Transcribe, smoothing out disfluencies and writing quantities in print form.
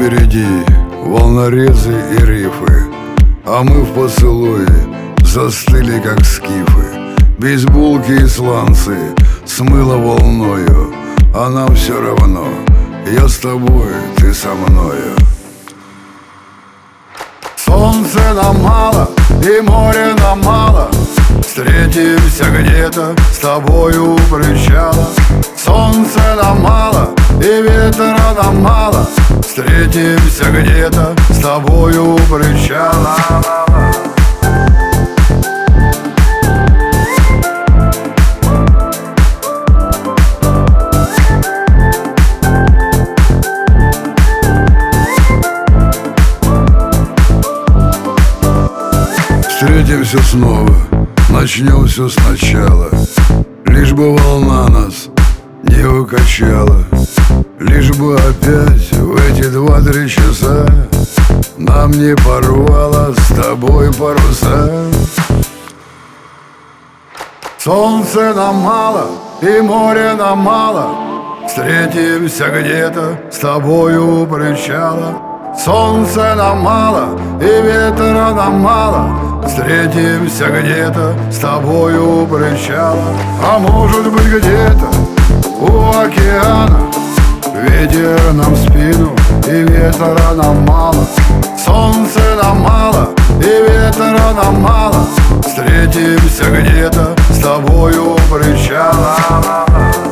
впереди волнорезы и рифы, а мы в поцелуе застыли, как скифы. Бейсболки и сланцы смыло волною, а нам все равно. Я с тобой, ты со мною. Солнце нам мало и море нам мало. Встретимся где-то с тобою у причала. Солнце нам мало и ветра нам мало. Встретимся где-то с тобою у причала. Встретимся снова, начнем все сначала. Лишь бы волна нас не укачала. Лишь бы опять в эти 2-3 часа нам не порвало с тобой паруса. Солнце нам мало и море нам мало. Встретимся где-то с тобою у причала. Солнце нам мало и ветра нам мало. Встретимся где-то с тобою у причала. А может быть где-то у океана. Ветер нам в спину и ветра нам мало. Солнце нам мало и ветра нам мало. Встретимся где-то с тобою у причала.